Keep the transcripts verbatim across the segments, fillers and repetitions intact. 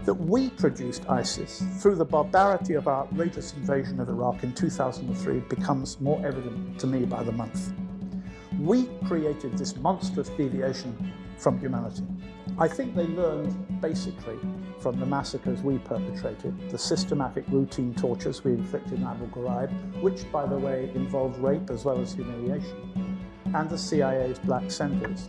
That we produced ISIS through the barbarity of our outrageous invasion of Iraq in two thousand three becomes more evident to me by the month. We created this monstrous deviation from humanity. I think they learned basically from the massacres we perpetrated, the systematic routine tortures we inflicted in Abu Ghraib, which, by the way, involved rape as well as humiliation, and the C I A's black centers.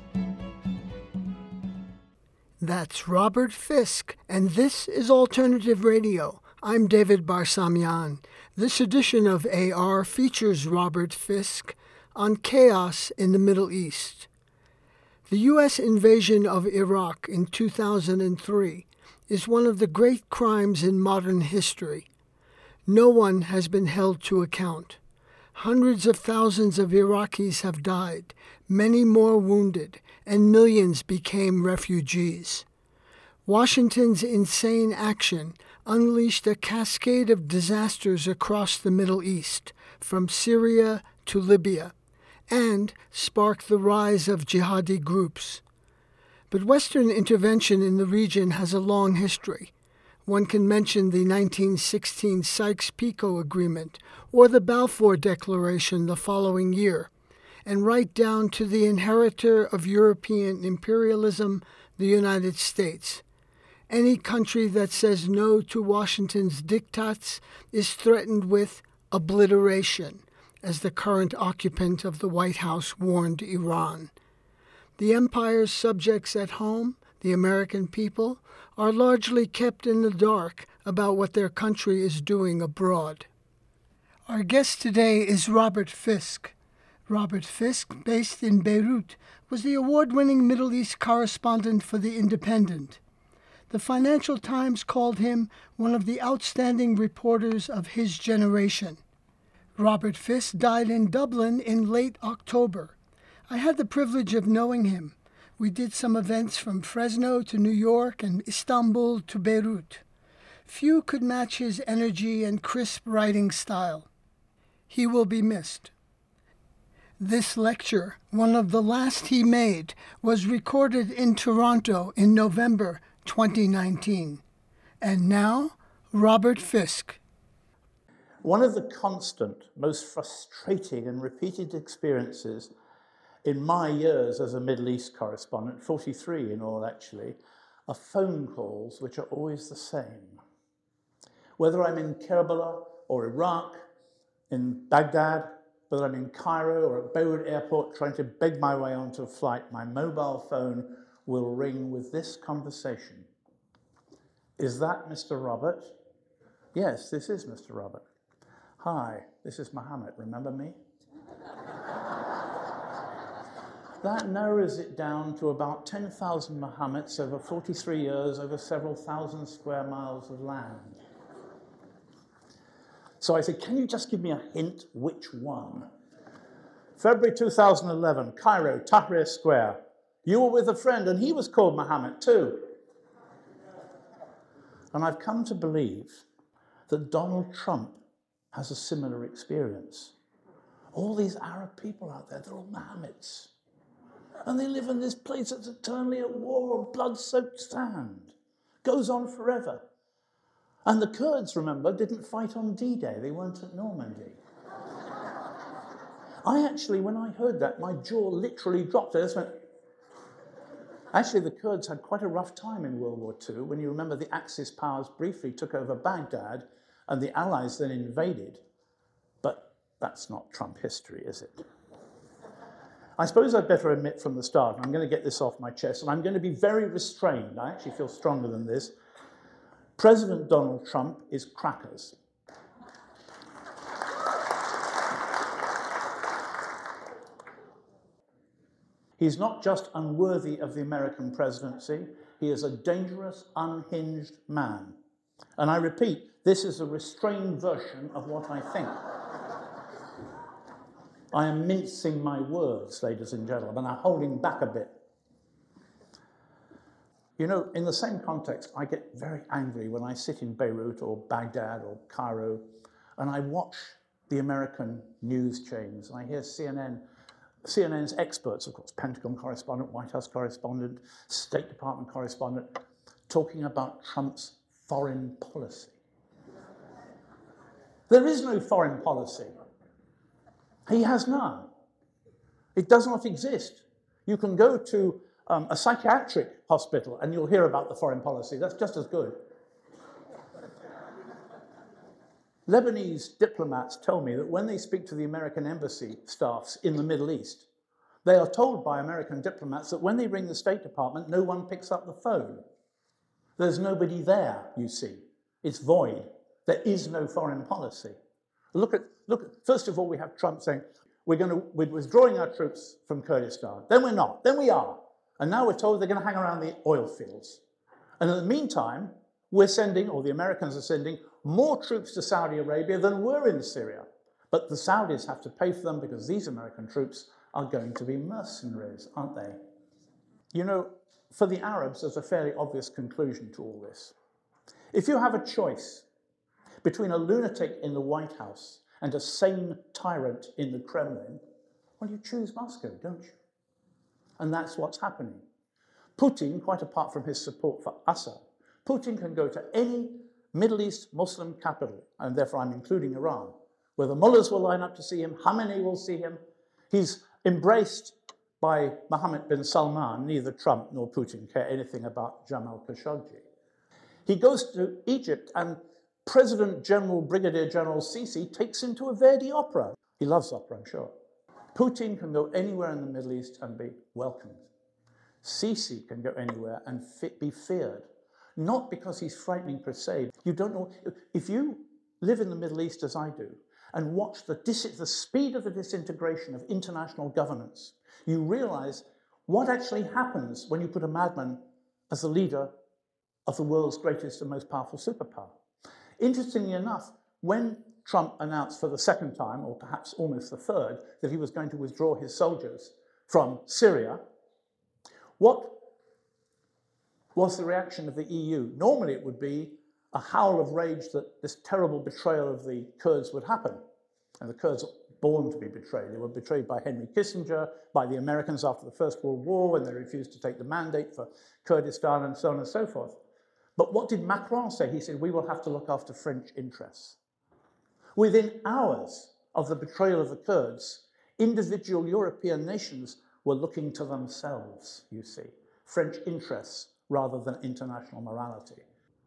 That's Robert Fisk, and this is Alternative Radio. I'm David Barsamian. This edition of A R features Robert Fisk on chaos in the Middle East. The U S invasion of Iraq in two thousand three is one of the great crimes in modern history. No one has been held to account. Hundreds of thousands of Iraqis have died, many more wounded, and millions became refugees. Washington's insane action unleashed a cascade of disasters across the Middle East, from Syria to Libya, and sparked the rise of jihadi groups. But Western intervention in the region has a long history. One can mention the nineteen sixteen Sykes-Picot Agreement or the Balfour Declaration the following year, and right down to the inheritor of European imperialism, the United States. Any country that says no to Washington's diktats is threatened with obliteration, as the current occupant of the White House warned Iran. The empire's subjects at home, the American people, are largely kept in the dark about what their country is doing abroad. Our guest today is Robert Fisk. Robert Fisk, based in Beirut, was the award-winning Middle East correspondent for The Independent. The Financial Times called him one of the outstanding reporters of his generation. Robert Fisk died in Dublin in late October. I had the privilege of knowing him. We did some events from Fresno to New York and Istanbul to Beirut. Few could match his energy and crisp writing style. He will be missed. This lecture, one of the last he made, was recorded in Toronto in November twenty nineteen. And now, Robert Fisk. One of the constant, most frustrating and repeated experiences in my years as a Middle East correspondent, forty-three in all actually, are phone calls which are always the same. Whether I'm in Kerbala or Iraq, in Baghdad, whether I'm in Cairo or at Beirut Airport trying to beg my way onto a flight, my mobile phone will ring with this conversation. Is that Mister Robert? Yes, this is Mister Robert. Hi, this is Mohammed. Remember me? That narrows it down to about ten thousand Mohammeds over forty-three years, over several thousand square miles of land. So I said, can you just give me a hint which one? February two thousand eleven, Cairo, Tahrir Square. You were with a friend, and he was called Mohammed too. And I've come to believe that Donald Trump has a similar experience. All these Arab people out there, they're all Mohammeds. And they live in this place that's eternally at war on blood-soaked sand. Goes on forever. And the Kurds, remember, didn't fight on D-Day. They weren't at Normandy. I actually, when I heard that, my jaw literally dropped. I just went... Actually, the Kurds had quite a rough time in World War Two. When you remember the Axis powers briefly took over Baghdad and the Allies then invaded. But that's not Trump history, is it? I suppose I'd better admit from the start, I'm going to get this off my chest, and I'm going to be very restrained. I actually feel stronger than this. President Donald Trump is crackers. He's not just unworthy of the American presidency, he is a dangerous, unhinged man. And I repeat, this is a restrained version of what I think. I am mincing my words, ladies and gentlemen. I'm holding back a bit. You know, in the same context, I get very angry when I sit in Beirut or Baghdad or Cairo and I watch the American news chains. I hear C N N, C N N's experts, of course, Pentagon correspondent, White House correspondent, State Department correspondent, talking about Trump's foreign policy. There is no foreign policy. He has none. It does not exist. You can go to um, a psychiatric hospital and you'll hear about the foreign policy. That's just as good. Lebanese diplomats tell me that when they speak to the American embassy staffs in the Middle East, they are told by American diplomats that when they ring the State Department, no one picks up the phone. There's nobody there, you see. It's void. There is no foreign policy. Look at, look at, first of all, we have Trump saying, we're, going to, we're withdrawing our troops from Kurdistan. Then we're not. Then we are. And now we're told they're going to hang around the oil fields. And in the meantime, we're sending, or the Americans are sending, more troops to Saudi Arabia than were in Syria. But the Saudis have to pay for them because these American troops are going to be mercenaries, aren't they? You know, for the Arabs, there's a fairly obvious conclusion to all this. If you have a choice between a lunatic in the White House and a sane tyrant in the Kremlin, well, you choose Moscow, don't you? And that's what's happening. Putin, quite apart from his support for Assad, Putin can go to any Middle East Muslim capital, and therefore I'm including Iran, where the mullahs will line up to see him, Khamenei will see him. He's embraced by Mohammed bin Salman. Neither Trump nor Putin care anything about Jamal Khashoggi. He goes to Egypt, and President General Brigadier General Sisi takes him to a Verdi opera. He loves opera, I'm sure. Putin can go anywhere in the Middle East and be welcomed. Sisi can go anywhere and be feared. Not because he's frightening per se. You don't know. If you live in the Middle East as I do and watch the, dis the speed of the disintegration of international governance, you realize what actually happens when you put a madman as the leader of the world's greatest and most powerful superpower. Interestingly enough, when Trump announced for the second time, or perhaps almost the third, that he was going to withdraw his soldiers from Syria, what was the reaction of the E U? Normally it would be a howl of rage that this terrible betrayal of the Kurds would happen. And the Kurds are born to be betrayed. They were betrayed by Henry Kissinger, by the Americans after the First World War, when they refused to take the mandate for Kurdistan, and so on and so forth. But what did Macron say? He said, we will have to look after French interests. Within hours of the betrayal of the Kurds, individual European nations were looking to themselves, you see, French interests rather than international morality.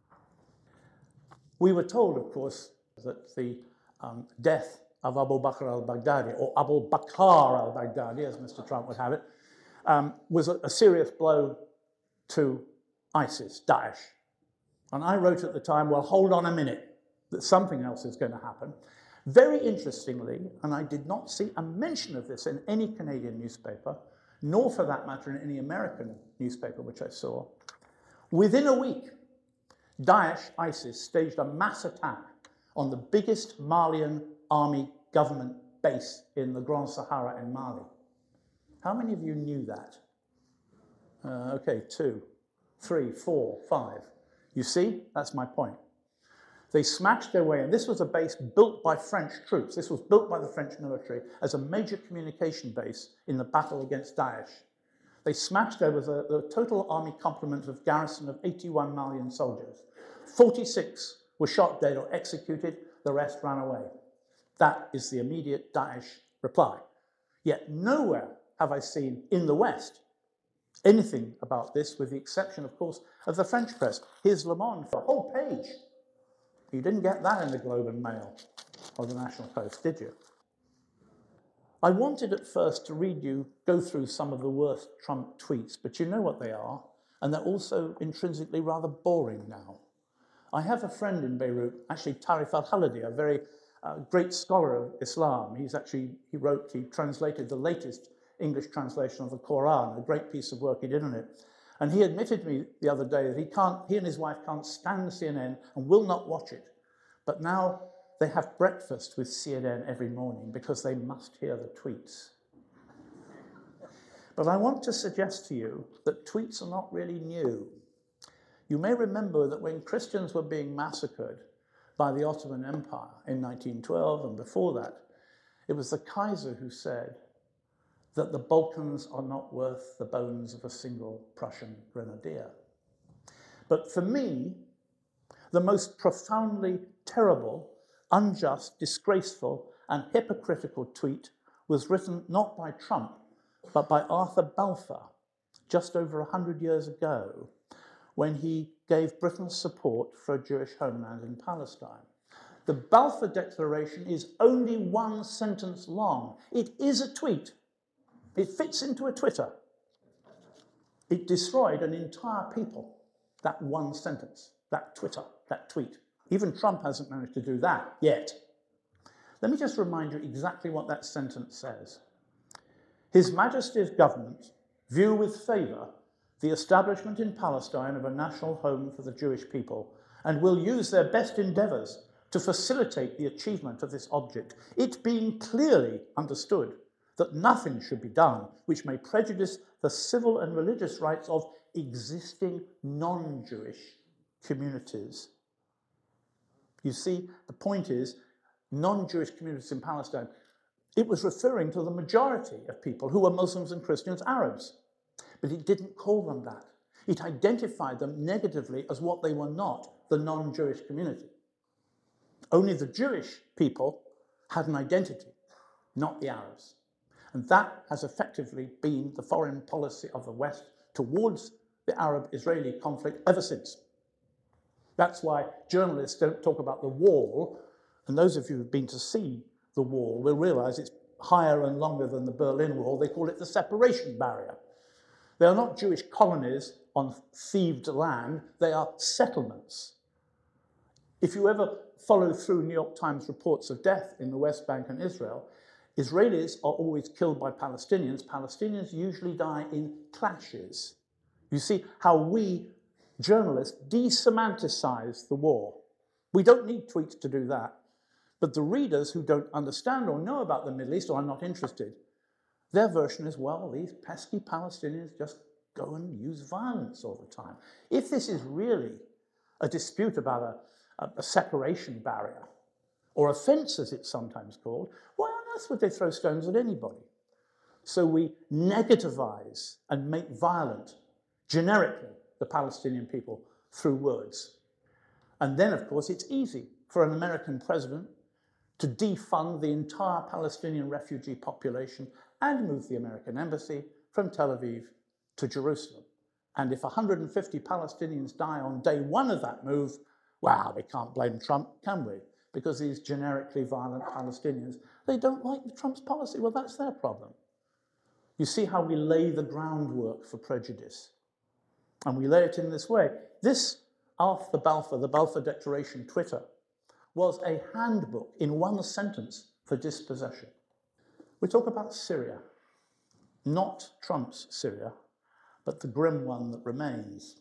We were told, of course, that the um, death of Abu Bakr al-Baghdadi, or Abu Bakr al-Baghdadi, as Mister Trump would have it, um, was a, a serious blow to ISIS, Daesh. And I wrote at the time, well, hold on a minute, that something else is going to happen. Very interestingly, and I did not see a mention of this in any Canadian newspaper, nor for that matter in any American newspaper which I saw, within a week, Daesh, ISIS, staged a mass attack on the biggest Malian army government base in the Grand Sahara in Mali. How many of you knew that? Uh, okay, two, three, four, five. You see, that's my point. They smashed their way in. This was a base built by French troops. This was built by the French military as a major communication base in the battle against Daesh. They smashed there was a, a total army complement of garrison of eighty-one Malian soldiers. forty-six were shot dead or executed. The rest ran away. That is the immediate Daesh reply. Yet nowhere have I seen in the West anything about this, with the exception, of course, of the French press. Here's Le Monde for a whole page. You didn't get that in the Globe and Mail or the National Post, did you? I wanted at first to read you, go through some of the worst Trump tweets, but you know what they are, and they're also intrinsically rather boring now. I have a friend in Beirut, actually Tarif al-Haladi, a very uh, great scholar of Islam. He's actually, he wrote, he translated the latest English translation of the Quran, a great piece of work he did on it. And he admitted to me the other day that he can't, he and his wife can't stand C N N and will not watch it. But now they have breakfast with C N N every morning because they must hear the tweets. But I want to suggest to you that tweets are not really new. You may remember that when Christians were being massacred by the Ottoman Empire in nineteen twelve and before that, it was the Kaiser who said that the Balkans are not worth the bones of a single Prussian grenadier. But for me, The most profoundly terrible, unjust, disgraceful, and hypocritical tweet was written not by Trump, but by Arthur Balfour, just over one hundred years ago, when he gave Britain's support for a Jewish homeland in Palestine. The Balfour Declaration is only one sentence long. It is a tweet. It fits into a Twitter. It destroyed an entire people, that one sentence, that Twitter, that tweet. Even Trump hasn't managed to do that yet. Let me just remind you exactly what that sentence says. His Majesty's government view with favour the establishment in Palestine of a national home for the Jewish people and will use their best endeavours to facilitate the achievement of this object, it being clearly understood that nothing should be done which may prejudice the civil and religious rights of existing non-Jewish communities. You see, the point is, non-Jewish communities in Palestine, it was referring to the majority of people who were Muslims and Christians, Arabs. But it didn't call them that. It identified them negatively as what they were not, the non-Jewish community. Only the Jewish people had an identity, not the Arabs. And that has effectively been the foreign policy of the West towards the Arab-Israeli conflict ever since. That's why journalists don't talk about the wall, and those of you who've been to see the wall will realize it's higher and longer than the Berlin Wall. They call it the separation barrier. They are not Jewish colonies on thieved land, they are settlements. If you ever follow through New York Times reports of death in the West Bank and Israel, Israelis are always killed by Palestinians. Palestinians usually die in clashes. You see how we, journalists, desemanticize the war. We don't need tweets to do that. But the readers who don't understand or know about the Middle East or are not interested, their version is, well, these pesky Palestinians just go and use violence all the time. If this is really a dispute about a, a, a separation barrier, or a fence as it's sometimes called, why on earth would they throw stones at anybody? So we negativize and make violent, generically, the Palestinian people through words. And then, of course, it's easy for an American president to defund the entire Palestinian refugee population and move the American embassy from Tel Aviv to Jerusalem. And if one hundred fifty Palestinians die on day one of that move, well, we can't blame Trump, can we? Because these generically violent Palestinians, they don't like Trump's policy. Well, that's their problem. You see how we lay the groundwork for prejudice. And we lay it in this way. This Arthur Balfour, the Balfour Declaration Twitter, was a handbook in one sentence for dispossession. We talk about Syria, not Trump's Syria, but the grim one that remains.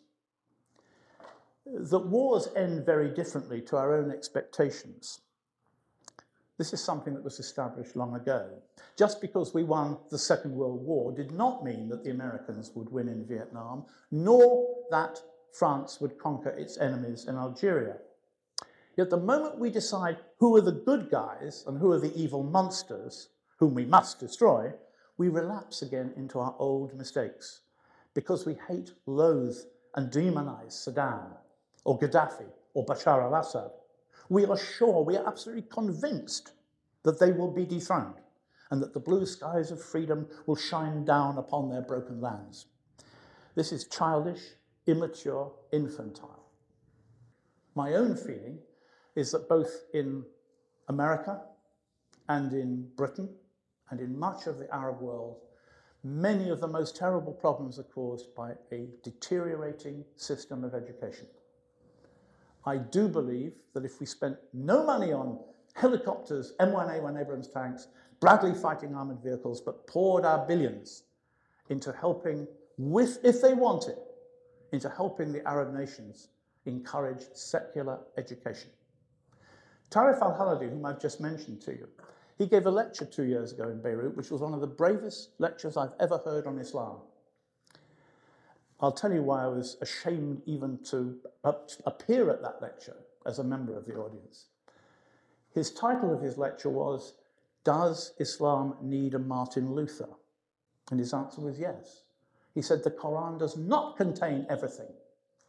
That wars end very differently to our own expectations. This is something that was established long ago. Just because we won the Second World War did not mean that the Americans would win in Vietnam, nor that France would conquer its enemies in Algeria. Yet the moment we decide who are the good guys and who are the evil monsters, whom we must destroy, we relapse again into our old mistakes because we hate, loathe, and demonize Saddam, or Gaddafi, or Bashar al-Assad. We are sure, we are absolutely convinced that they will be dethroned and that the blue skies of freedom will shine down upon their broken lands. This is childish, immature, infantile. My own feeling is that both in America and in Britain and in much of the Arab world, many of the most terrible problems are caused by a deteriorating system of education. I do believe that if we spent no money on helicopters, M one A one Abrams tanks, Bradley fighting armoured vehicles, but poured our billions into helping, with, if they want it, into helping the Arab nations encourage secular education. Tarif al-Haladi, whom I've just mentioned to you, he gave a lecture two years ago in Beirut, which was one of the bravest lectures I've ever heard on Islam. I'll tell you why I was ashamed even to appear at that lecture as a member of the audience. His title of his lecture was, "Does Islam Need a Martin Luther?" And his answer was yes. He said the Quran does not contain everything.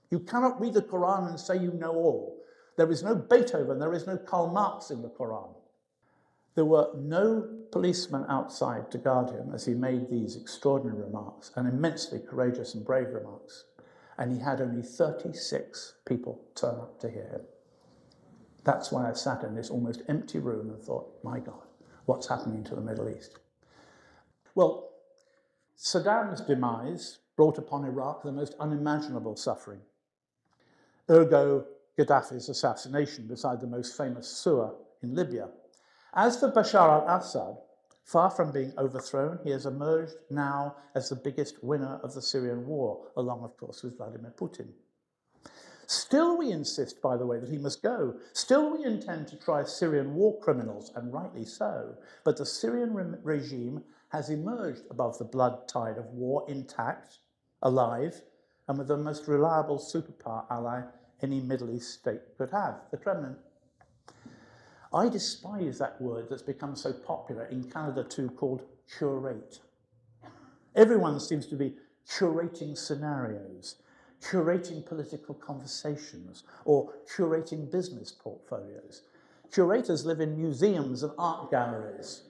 You cannot read the Quran and say you know all. There is no Beethoven, there is no Karl Marx in the Quran. There were no policemen outside to guard him as he made these extraordinary remarks, and immensely courageous and brave remarks. And he had only thirty-six people turn up to hear him. That's why I sat in this almost empty room and thought, my God, what's happening to the Middle East? Well, Saddam's demise brought upon Iraq the most unimaginable suffering. Ergo Gaddafi's assassination beside the most famous sewer in Libya. As for Bashar al-Assad, far from being overthrown, he has emerged now as the biggest winner of the Syrian war, along, of course, with Vladimir Putin. Still we insist, by the way, that he must go. Still we intend to try Syrian war criminals, and rightly so. But the Syrian re- regime has emerged above the blood tide of war intact, alive, and with the most reliable superpower ally any Middle East state could have, the Kremlin. I despise that word that's become so popular in Canada too, called curate. Everyone seems to be curating scenarios, curating political conversations, or curating business portfolios. Curators live in museums and art galleries.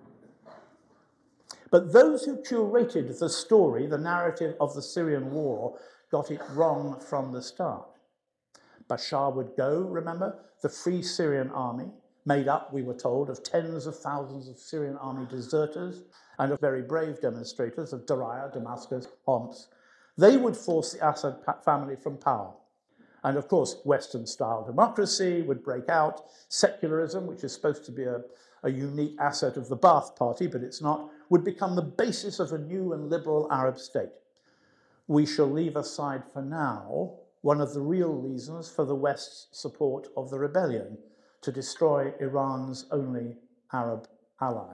But those who curated the story, the narrative of the Syrian war, got it wrong from the start. Bashar would go, remember, the Free Syrian Army, made up, we were told, of tens of thousands of Syrian army deserters and of very brave demonstrators of Daraya, Damascus, Homs. They would force the Assad family from power. And of course, Western-style democracy would break out. Secularism, which is supposed to be a, a unique asset of the Ba'ath Party, but it's not, would become the basis of a new and liberal Arab state. We shall leave aside for now one of the real reasons for the West's support of the rebellion, to destroy Iran's only Arab ally.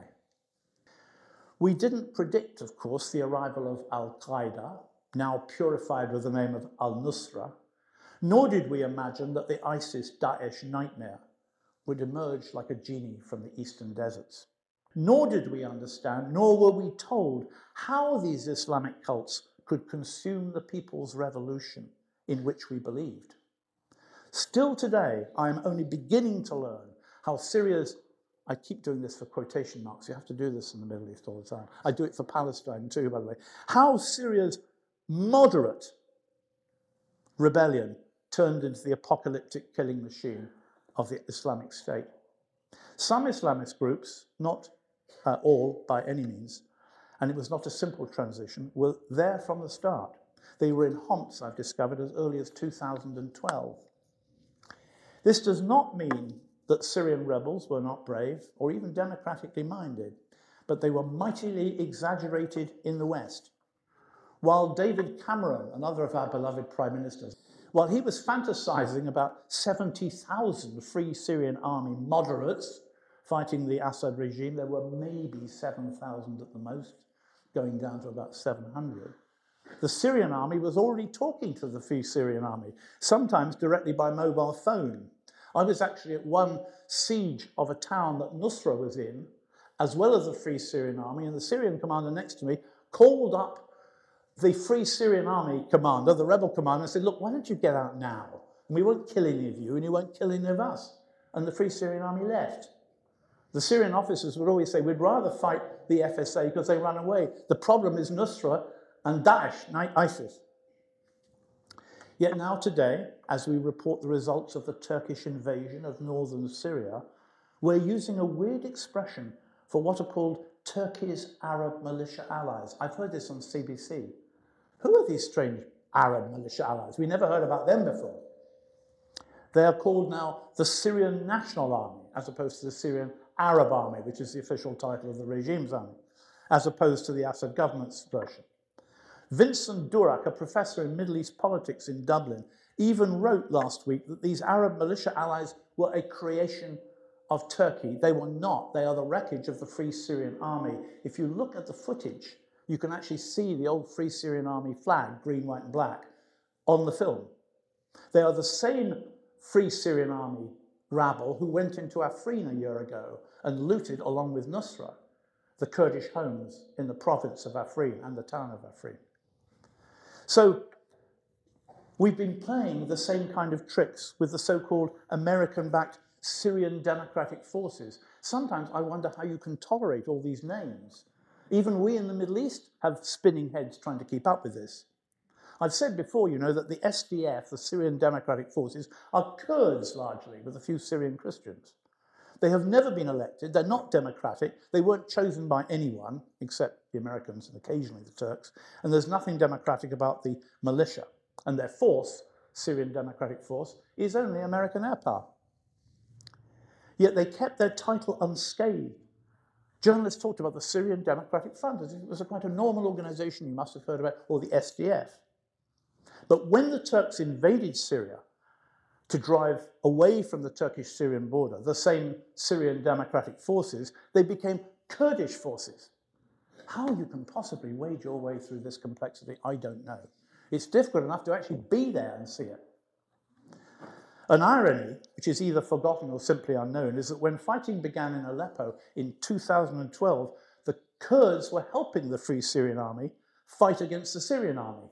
We didn't predict, of course, the arrival of al-Qaeda, now purified with the name of al-Nusra, nor did we imagine that the ISIS-Daesh nightmare would emerge like a genie from the eastern deserts. Nor did we understand, nor were we told, how these Islamic cults could consume the people's revolution in which we believed. Still today, I am only beginning to learn how Syria's, I keep doing this for quotation marks, you have to do this in the Middle East all the time. I do it for Palestine too, by the way. How Syria's moderate rebellion turned into the apocalyptic killing machine of the Islamic State. Some Islamist groups, not uh, all by any means, and it was not a simple transition, were there from the start. They were in Homs, I've discovered, as early as two thousand twelve. This does not mean that Syrian rebels were not brave or even democratically minded, but they were mightily exaggerated in the West. While David Cameron, another of our beloved prime ministers, while he was fantasizing about seventy thousand Free Syrian Army moderates fighting the Assad regime, there were maybe seven thousand at the most, going down to about seven hundred. The Syrian army was already talking to the Free Syrian Army, sometimes directly by mobile phone. I was actually at one siege of a town that Nusra was in, as well as the Free Syrian Army, and the Syrian commander next to me called up the Free Syrian Army commander, the rebel commander, and said, look, why don't you get out now? And we won't kill any of you, and you won't kill any of us. And the Free Syrian Army left. The Syrian officers would always say, we'd rather fight the F S A because they ran away. The problem is Nusra and Daesh, ISIS. Yet now today, as we report the results of the Turkish invasion of northern Syria, we're using a weird expression for what are called Turkey's Arab militia allies. I've heard this on C B C. Who are these strange Arab militia allies? We never heard about them before. They are called now the Syrian National Army, as opposed to the Syrian Arab Army, which is the official title of the regime's army, as opposed to the Assad government's version. Vincent Durak, a professor in Middle East politics in Dublin, even wrote last week that these Arab militia allies were a creation of Turkey. They were not. They are the wreckage of the Free Syrian Army. If you look at the footage, you can actually see the old Free Syrian Army flag, green, white, and black, on the film. They are the same Free Syrian Army rabble who went into Afrin a year ago and looted, along with Nusra, the Kurdish homes in the province of Afrin and the town of Afrin. So We've been playing the same kind of tricks with the so-called American-backed Syrian Democratic Forces. Sometimes I wonder how you can tolerate all these names. Even we in the Middle East have spinning heads trying to keep up with this. I've said before, you know, that the S D F, the Syrian Democratic Forces, are Kurds largely, with a few Syrian Christians. They have never been elected, they're not democratic, they weren't chosen by anyone, except the Americans and occasionally the Turks, and there's nothing democratic about the militia. And their force, Syrian Democratic Force, is only American air power. Yet they kept their title unscathed. Journalists talked about the Syrian Democratic Front as if it was a quite a normal organization you must have heard about, or the S D F. But when the Turks invaded Syria to drive away from the Turkish-Syrian border, the same Syrian Democratic Forces, they became Kurdish forces. How you can possibly wade your way through this complexity, I don't know. It's difficult enough to actually be there and see it. An irony, which is either forgotten or simply unknown, is that when fighting began in Aleppo in two thousand twelve, the Kurds were helping the Free Syrian Army fight against the Syrian army.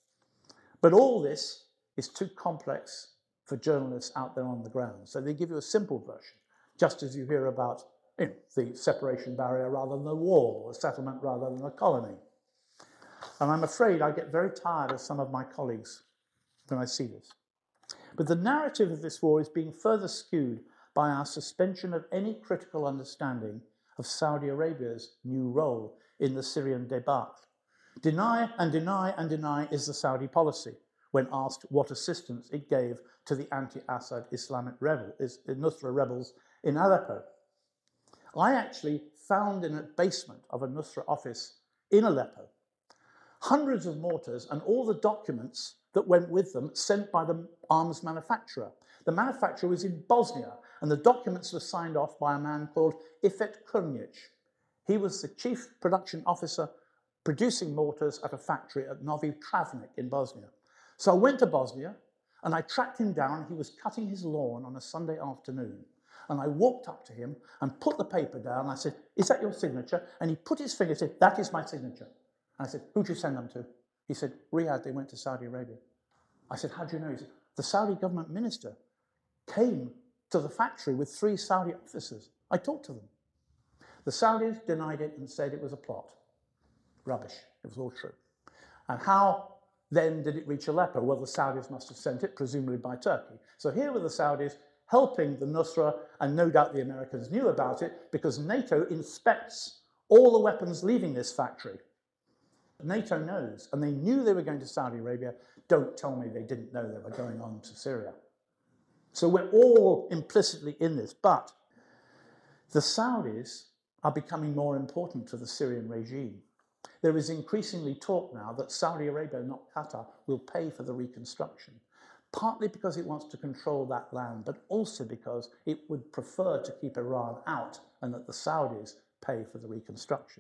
But all this is too complex for journalists out there on the ground. So they give you a simple version, just as you hear about you know, the separation barrier rather than a wall, a settlement rather than a colony. And I'm afraid I get very tired of some of my colleagues when I see this. But the narrative of this war is being further skewed by our suspension of any critical understanding of Saudi Arabia's new role in the Syrian debacle. Deny and deny and deny is the Saudi policy when asked what assistance it gave to the anti-Assad Islamic rebel, Nusra rebels in Aleppo. I actually found in a basement of a Nusra office in Aleppo hundreds of mortars and all the documents that went with them sent by the arms manufacturer. The manufacturer was in Bosnia, and the documents were signed off by a man called Ifet Krnjic. He was the chief production officer producing mortars at a factory at Novi Travnik in Bosnia. So I went to Bosnia, and I tracked him down. He was cutting his lawn on a Sunday afternoon. And I walked up to him and put the paper down. I said, "Is that your signature?" And he put his finger and said, "That is my signature." And I said, "Who'd you send them to?" He said, "Riyadh, they went to Saudi Arabia." I said, "How do you know?" He said, "The Saudi government minister came to the factory with three Saudi officers. I talked to them." The Saudis denied it and said it was a plot. Rubbish. It was all true. And how then did it reach Aleppo? Well, the Saudis must have sent it, presumably by Turkey. So here were the Saudis helping the Nusra, and no doubt the Americans knew about it because NATO inspects all the weapons leaving this factory. NATO knows, and they knew they were going to Saudi Arabia. Don't tell me they didn't know they were going on to Syria. So we're all implicitly in this, but the Saudis are becoming more important to the Syrian regime. There is increasingly talk now that Saudi Arabia, not Qatar, will pay for the reconstruction, partly because it wants to control that land, but also because it would prefer to keep Iran out and that the Saudis pay for the reconstruction.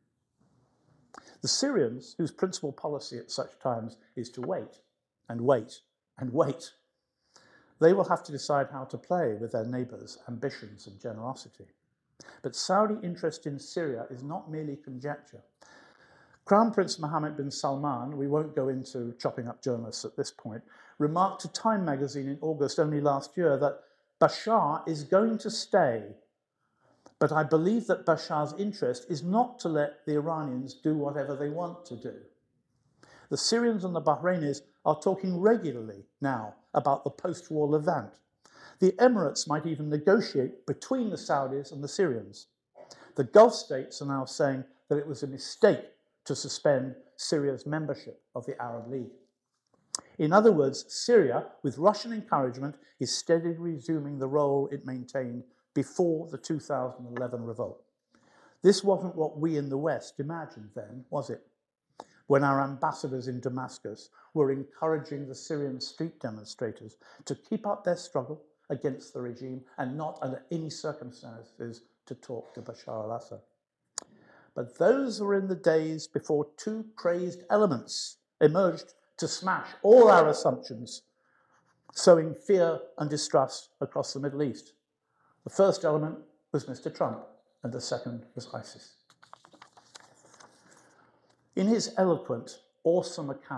The Syrians, whose principal policy at such times is to wait and wait and wait, they will have to decide how to play with their neighbours' ambitions and generosity. But Saudi interest in Syria is not merely conjecture. Crown Prince Mohammed bin Salman, we won't go into chopping up journalists at this point, remarked to Time magazine in August only last year that Bashar is going to stay, but I believe that Bashar's interest is not to let the Iranians do whatever they want to do. The Syrians and the Bahrainis are talking regularly now about the post-war Levant. The Emirates might even negotiate between the Saudis and the Syrians. The Gulf states are now saying that it was a mistake to suspend Syria's membership of the Arab League. In other words, Syria, with Russian encouragement, is steadily resuming the role it maintained before the two thousand eleven revolt. This wasn't what we in the West imagined then, was it? When our ambassadors in Damascus were encouraging the Syrian street demonstrators to keep up their struggle against the regime and not under any circumstances to talk to Bashar al-Assad. But those were in the days before two crazed elements emerged to smash all our assumptions, sowing fear and distrust across the Middle East. The first element was Mister Trump, and the second was ISIS. In his eloquent, awesome account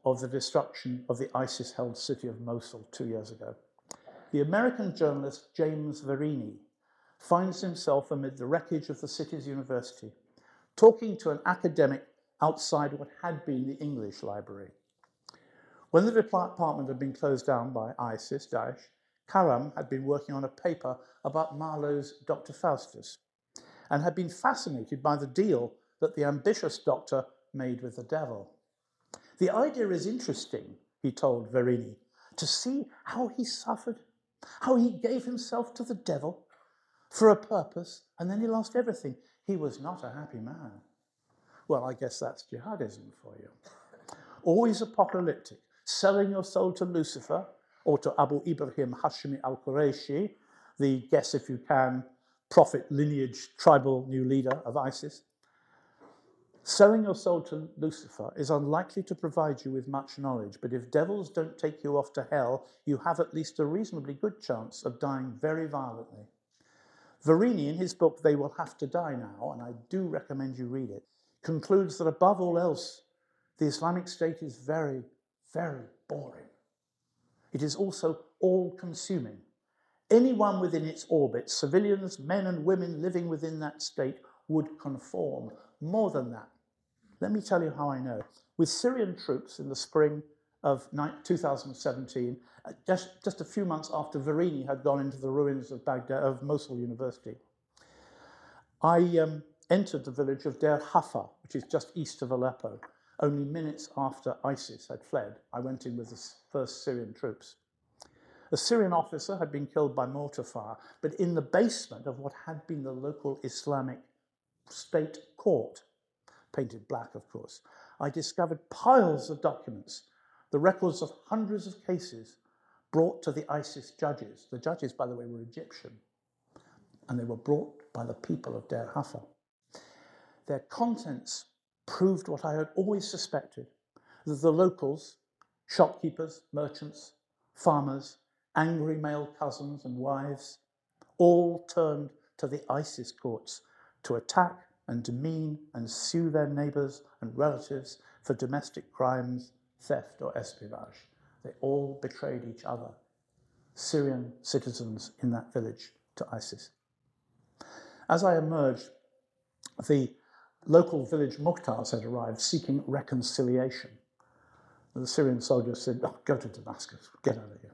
of the destruction of the ISIS-held city of Mosul two years ago. The American journalist James Verini finds himself amid the wreckage of the city's university, talking to an academic outside what had been the English library. When the department had been closed down by ISIS, Daesh, Karam had been working on a paper about Marlowe's Doctor Faustus and had been fascinated by the deal that the ambitious doctor made with the devil. The idea is interesting, he told Verini, to see how he suffered, how he gave himself to the devil for a purpose, and then he lost everything. He was not a happy man. Well, I guess that's jihadism for you. Always apocalyptic, selling your soul to Lucifer or to Abu Ibrahim Hashimi al-Qurayshi, the guess if you can, prophet lineage tribal new leader of ISIS. Selling your soul to Lucifer is unlikely to provide you with much knowledge, but if devils don't take you off to hell, you have at least a reasonably good chance of dying very violently. Verini, in his book, They Will Have to Die Now, and I do recommend you read it, concludes that above all else, the Islamic State is very, very boring. It is also all-consuming. Anyone within its orbit, civilians, men and women living within that state, would conform. More than that, let me tell you how I know. With Syrian troops in the spring of two thousand seventeen, just, just a few months after Verini had gone into the ruins of Baghdad, of Mosul University, I um, entered the village of Deir Hafa, which is just east of Aleppo. Only minutes after ISIS had fled, I went in with the first Syrian troops. A Syrian officer had been killed by mortar fire, but in the basement of what had been the local Islamic state court, painted black, of course, I discovered piles of documents, the records of hundreds of cases brought to the ISIS judges. The judges, by the way, were Egyptian, and they were brought by the people of Deir Hafa. Their contents proved what I had always suspected, that the locals, shopkeepers, merchants, farmers, angry male cousins and wives, all turned to the ISIS courts to attack and demean and sue their neighbors and relatives for domestic crimes, theft or espionage. They all betrayed each other, Syrian citizens in that village, to ISIS. As I emerged, the local village muhtars had arrived seeking reconciliation. The Syrian soldiers said, oh, go to Damascus, get out of here.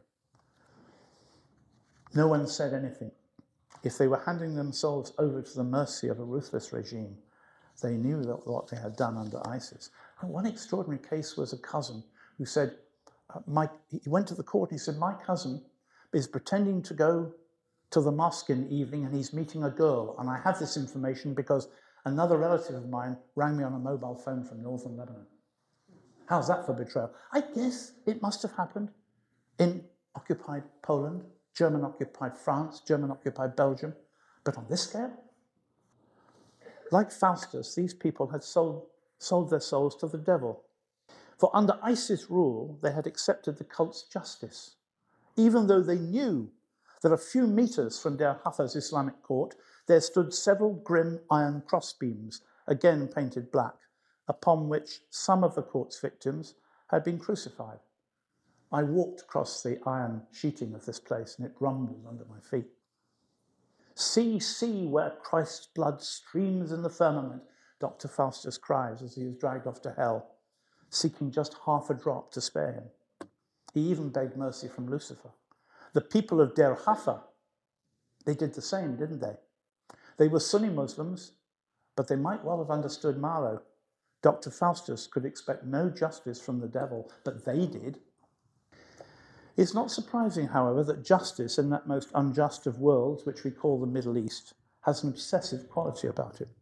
No one said anything. If they were handing themselves over to the mercy of a ruthless regime, they knew that what they had done under ISIS. And one extraordinary case was a cousin who said, uh, my, he went to the court and he said, my cousin is pretending to go to the mosque in the evening and he's meeting a girl. And I have this information because another relative of mine rang me on a mobile phone from northern Lebanon. How's that for betrayal? I guess it must have happened in occupied Poland, German-occupied France, German-occupied Belgium, but on this scale? Like Faustus, these people had sold, sold their souls to the devil. For under ISIS rule, they had accepted the cult's justice, even though they knew that a few meters from Deir Hafa's Islamic court, there stood several grim iron crossbeams, again painted black, upon which some of the court's victims had been crucified. I walked across the iron sheeting of this place and it rumbled under my feet. See, see where Christ's blood streams in the firmament, Doctor Faustus cries as he is dragged off to hell, seeking just half a drop to spare him. He even begged mercy from Lucifer. The people of Deir Hafa, they did the same, didn't they? They were Sunni Muslims, but they might well have understood Marlowe. Doctor Faustus could expect no justice from the devil, but they did. It's not surprising, however, that justice in that most unjust of worlds, which we call the Middle East, has an obsessive quality about it.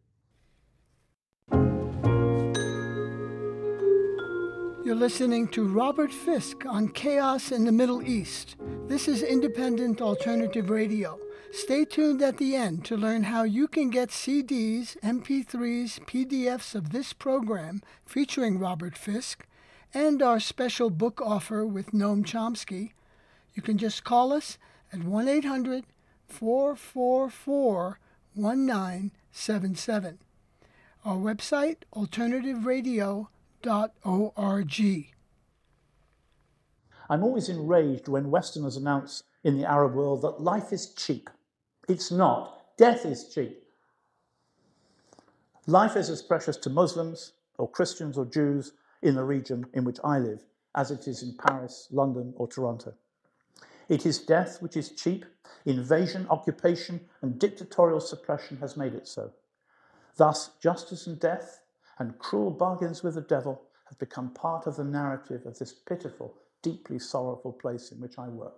You're listening to Robert Fisk on Chaos in the Middle East. This is Independent Alternative Radio. Stay tuned at the end to learn how you can get C Ds, M P threes, P D Fs of this program featuring Robert Fisk, and our special book offer with Noam Chomsky. You can just call us at one eight hundred, four four four, one nine seven seven. Our website, alternative radio dot org. I'm always enraged when Westerners announce in the Arab world that life is cheap. It's not. Death is cheap. Life is as precious to Muslims or Christians or Jews in the region in which I live as it is in Paris, London, or Toronto. It is death which is cheap. Invasion, occupation, and dictatorial suppression has made it so. Thus, justice and death and cruel bargains with the devil have become part of the narrative of this pitiful, deeply sorrowful place in which I work.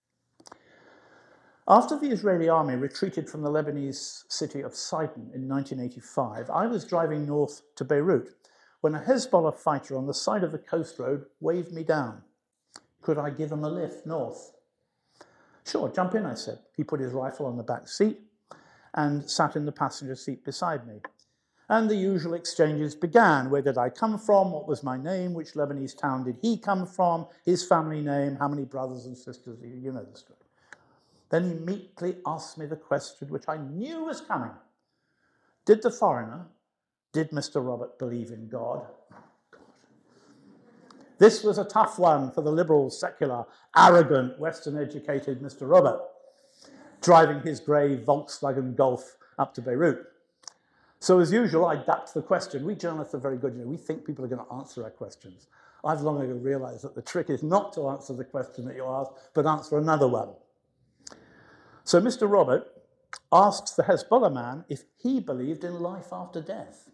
After the Israeli army retreated from the Lebanese city of Sidon in nineteen eighty-five, I was driving north to Beirut when a Hezbollah fighter on the side of the coast road waved me down. Could I give him a lift north? Sure, jump in, I said. He put his rifle on the back seat and sat in the passenger seat beside me. And the usual exchanges began. Where did I come from? What was my name? Which Lebanese town did he come from? His family name? How many brothers and sisters? You know the story. Then he meekly asked me the question which I knew was coming. Did the foreigner, did Mister Robert believe in God? God. This was a tough one for the liberal, secular, arrogant, Western-educated Mister Robert, driving his grey Volkswagen Golf up to Beirut. So as usual, I ducked the question. We journalists are very good. You know, we think people are going to answer our questions. I've long ago realized that the trick is not to answer the question that you asked, but answer another one. So Mister Robert asked the Hezbollah man if he believed in life after death.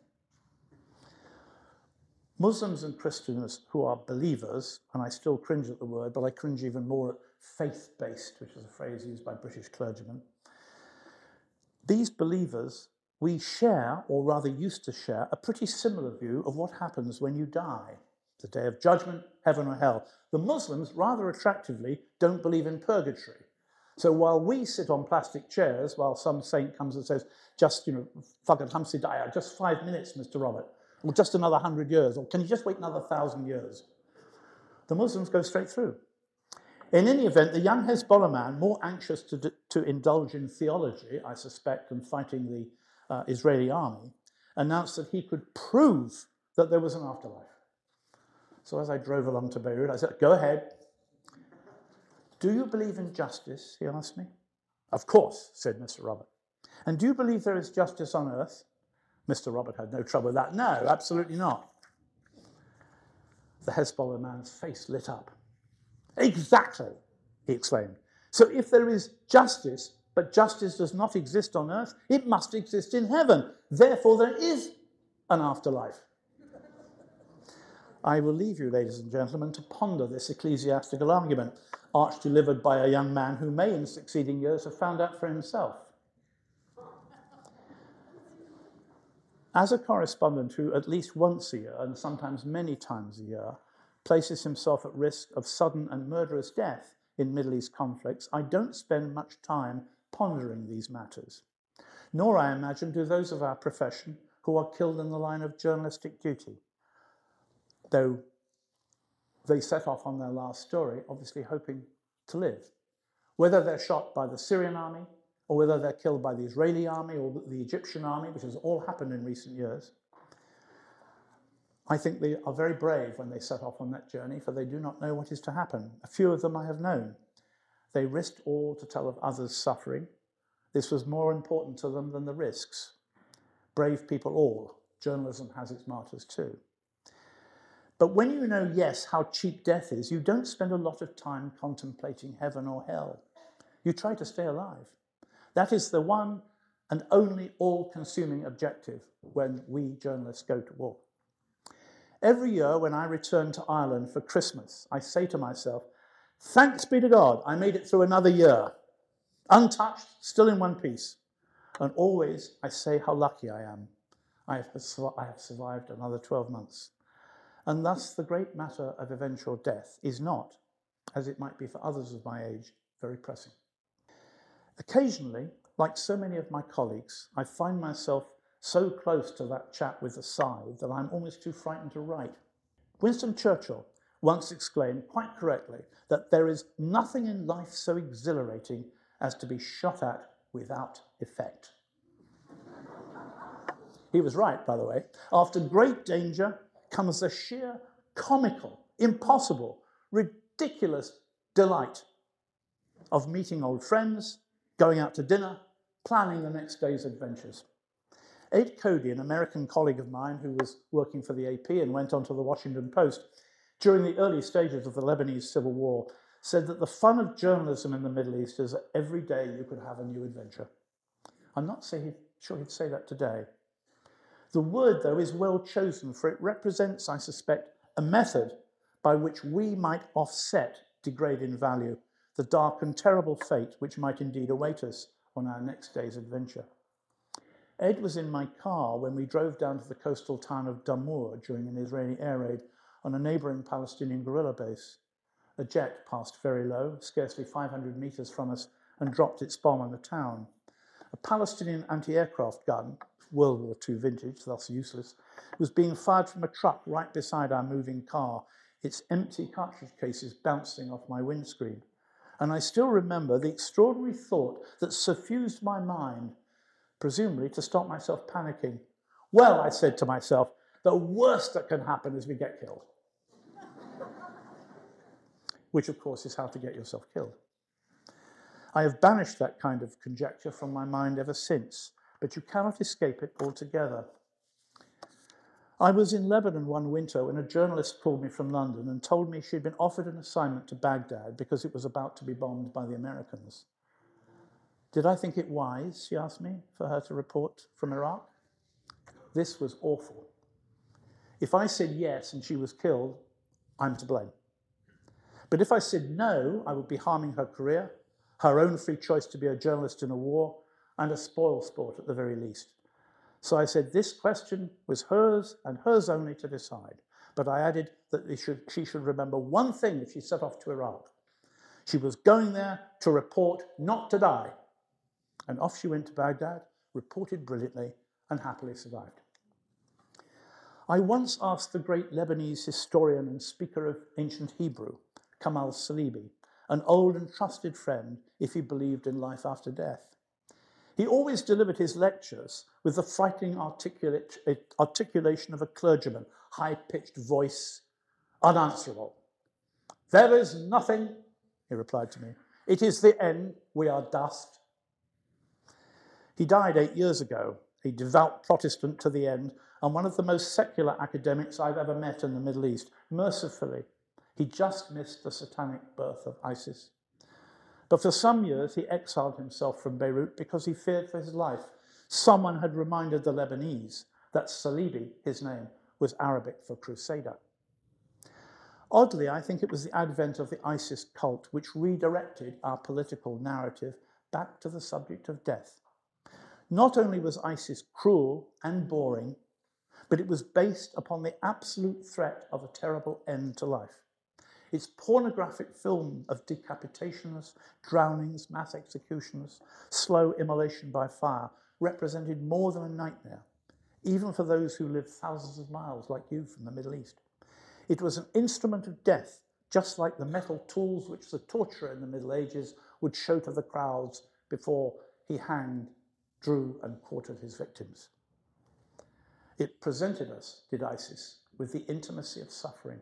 Muslims and Christians who are believers, and I still cringe at the word, but I cringe even more at faith-based, which is a phrase used by British clergymen. These believers, we share, or rather used to share, a pretty similar view of what happens when you die. The day of judgment, heaven or hell. The Muslims, rather attractively, don't believe in purgatory. So while we sit on plastic chairs, while some saint comes and says, just, you know, faqad hamsi daya, just five minutes, Mister Robert, or just another hundred years, or can you just wait another thousand years? The Muslims go straight through. In any event, the young Hezbollah man, more anxious to, to indulge in theology, I suspect, than fighting the uh, Israeli army, announced that he could prove that there was an afterlife. So as I drove along to Beirut, I said, go ahead. Do you believe in justice, he asked me. Of course, said Mister Robert. And do you believe there is justice on earth? Mister Robert had no trouble with that. No, absolutely not. The Hezbollah man's face lit up. Exactly, he exclaimed. So if there is justice, but justice does not exist on earth, it must exist in heaven. Therefore, there is an afterlife. I will leave you, ladies and gentlemen, to ponder this ecclesiastical argument, arch-delivered by a young man who may, in succeeding years, have found out for himself. As a correspondent who, at least once a year, and sometimes many times a year, places himself at risk of sudden and murderous death in Middle East conflicts, I don't spend much time pondering these matters. Nor, I imagine, do those of our profession who are killed in the line of journalistic duty, though they set off on their last story, obviously hoping to live. Whether they're shot by the Syrian army, or whether they're killed by the Israeli army or the Egyptian army, which has all happened in recent years, I think they are very brave when they set off on that journey, for they do not know what is to happen. A few of them I have known. They risked all to tell of others' suffering. This was more important to them than the risks. Brave people all. Journalism has its martyrs too. But when you know, yes, how cheap death is, you don't spend a lot of time contemplating heaven or hell. You try to stay alive. That is the one and only all-consuming objective when we journalists go to war. Every year when I return to Ireland for Christmas, I say to myself, thanks be to God, I made it through another year, untouched, still in one piece. And always I say how lucky I am. I have, I have survived another twelve months. And thus the great matter of eventual death is not, as it might be for others of my age, very pressing. Occasionally, like so many of my colleagues, I find myself so close to that chap with the scythe that I'm almost too frightened to write. Winston Churchill once exclaimed, quite correctly, that there is nothing in life so exhilarating as to be shot at without effect. He was right, by the way. After great danger comes the sheer comical, impossible, ridiculous, ridiculous delight of meeting old friends, going out to dinner, planning the next day's adventures. Ed Cody, an American colleague of mine who was working for the A P and went on to the Washington Post during the early stages of the Lebanese Civil War, said that the fun of journalism in the Middle East is that every day you could have a new adventure. I'm not say, sure he'd say that today. The word, though, is well chosen, for it represents, I suspect, a method by which we might offset, degrade in value, the dark and terrible fate which might indeed await us on our next day's adventure. Ed was in my car when we drove down to the coastal town of Damour during an Israeli air raid on a neighbouring Palestinian guerrilla base. A jet passed very low, scarcely five hundred metres from us, and dropped its bomb on the town. A Palestinian anti-aircraft gun, World War Two vintage, thus useless, was being fired from a truck right beside our moving car, its empty cartridge cases bouncing off my windscreen. And I still remember the extraordinary thought that suffused my mind, presumably to stop myself panicking. Well, I said to myself, the worst that can happen is we get killed. Which, of course, is how to get yourself killed. I have banished that kind of conjecture from my mind ever since, but you cannot escape it altogether. I was in Lebanon one winter when a journalist called me from London and told me she'd been offered an assignment to Baghdad because it was about to be bombed by the Americans. Did I think it wise, she asked me, for her to report from Iraq? This was awful. If I said yes and she was killed, I'm to blame. But if I said no, I would be harming her career, her own free choice to be a journalist in a war, and a spoil sport at the very least. So I said this question was hers and hers only to decide. But I added that they should, she should remember one thing if she set off to Iraq. She was going there to report, not to die. And off she went to Baghdad, reported brilliantly, and happily survived. I once asked the great Lebanese historian and speaker of ancient Hebrew, Kamal Salibi, an old and trusted friend, if he believed in life after death. He always delivered his lectures with the frightening articulate, articulation of a clergyman, high-pitched voice, unanswerable. There is nothing, he replied to me. It is the end. We are dust. He died eight years ago, a devout Protestant to the end, and one of the most secular academics I've ever met in the Middle East. Mercifully, he just missed the satanic birth of ISIS. But for some years, he exiled himself from Beirut because he feared for his life. Someone had reminded the Lebanese that Salibi, his name, was Arabic for crusader. Oddly, I think it was the advent of the ISIS cult which redirected our political narrative back to the subject of death. Not only was ISIS cruel and boring, but it was based upon the absolute threat of a terrible end to life. Its pornographic film of decapitations, drownings, mass executions, slow immolation by fire represented more than a nightmare, even for those who lived thousands of miles like you from the Middle East. It was an instrument of death, just like the metal tools which the torturer in the Middle Ages would show to the crowds before he hanged, drew, and quartered his victims. It presented us, did ISIS, with the intimacy of suffering.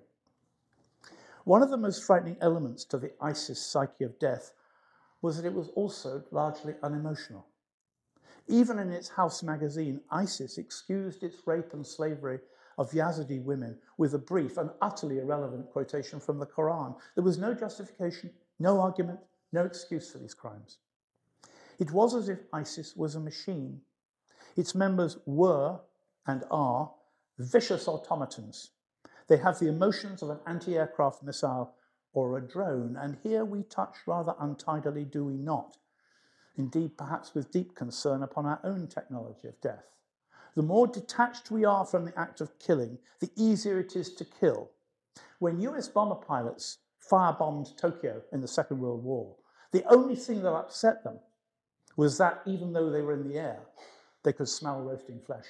One of the most frightening elements to the ISIS psyche of death was that it was also largely unemotional. Even in its house magazine, ISIS excused its rape and slavery of Yazidi women with a brief and utterly irrelevant quotation from the Quran. There was no justification, no argument, no excuse for these crimes. It was as if ISIS was a machine. Its members were, and are, vicious automatons. They have the emotions of an anti-aircraft missile or a drone, and here we touch rather untidily, do we not? Indeed, perhaps with deep concern upon our own technology of death. The more detached we are from the act of killing, the easier it is to kill. When U S bomber pilots firebombed Tokyo in the Second World War, the only thing that upset them was that even though they were in the air, they could smell roasting flesh.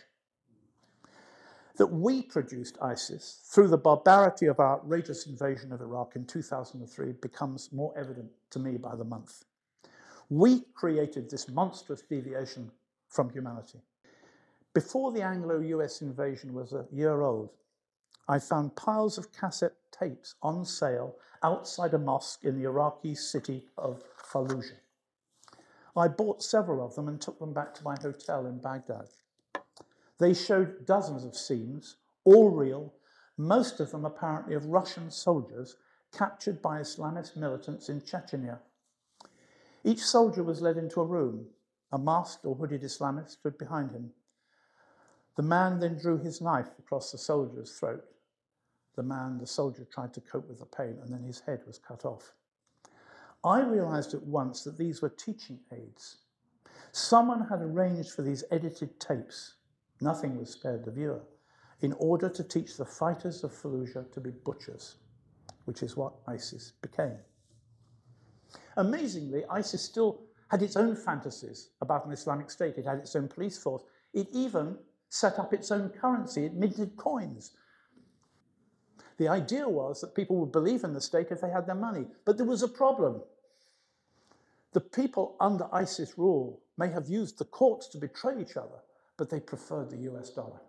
That we produced ISIS through the barbarity of our outrageous invasion of Iraq in two thousand three becomes more evident to me by the month. We created this monstrous deviation from humanity. Before the Anglo-U S invasion was a year old, I found piles of cassette tapes on sale outside a mosque in the Iraqi city of Fallujah. I bought several of them and took them back to my hotel in Baghdad. They showed dozens of scenes, all real, most of them apparently of Russian soldiers captured by Islamist militants in Chechnya. Each soldier was led into a room. A masked or hooded Islamist stood behind him. The man then drew his knife across the soldier's throat. The man, the soldier, tried to cope with the pain, and then his head was cut off. I realized at once that these were teaching aids. Someone had arranged for these edited tapes, nothing was spared the viewer, in order to teach the fighters of Fallujah to be butchers, which is what ISIS became. Amazingly, ISIS still had its own fantasies about an Islamic State. It had its own police force. It even set up its own currency. It minted coins. The idea was that people would believe in the state if they had their money. But there was a problem. The people under ISIS rule may have used the courts to betray each other, but they preferred the U S dollar.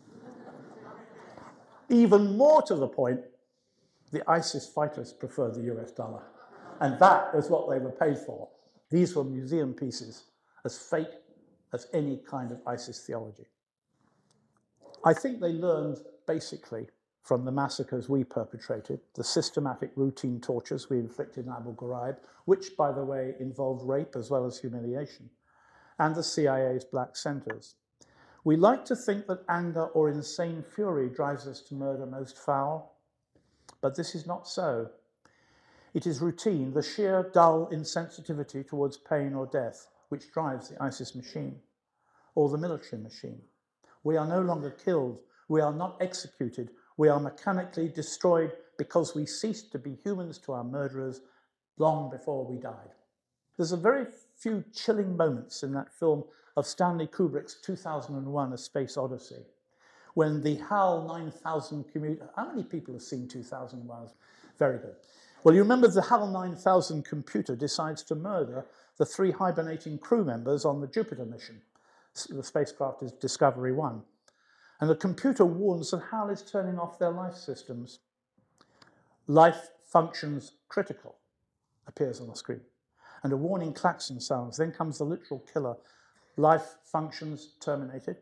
Even more to the point, the ISIS fighters preferred the U S dollar. And that was what they were paid for. These were museum pieces, as fake as any kind of ISIS theology. I think they learned, basically, from the massacres we perpetrated, the systematic routine tortures we inflicted in Abu Ghraib, which, by the way, involved rape as well as humiliation, and the C I A's black centers. We like to think that anger or insane fury drives us to murder most foul, but this is not so. It is routine, the sheer dull insensitivity towards pain or death, which drives the ISIS machine, or the military machine. We are no longer killed, we are not executed, we are mechanically destroyed because we ceased to be humans to our murderers long before we died. There's a very few chilling moments in that film of Stanley Kubrick's two thousand one, A Space Odyssey, when the HAL nine thousand computer, how many people have seen two thousand one? Very good. Well, you remember the HAL nine thousand computer decides to murder the three hibernating crew members on the Jupiter mission. The spacecraft is Discovery one. And the computer warns that HAL is turning off their life systems. Life functions critical appears on the screen. And a warning klaxon sounds. Then comes the literal killer. Life functions terminated.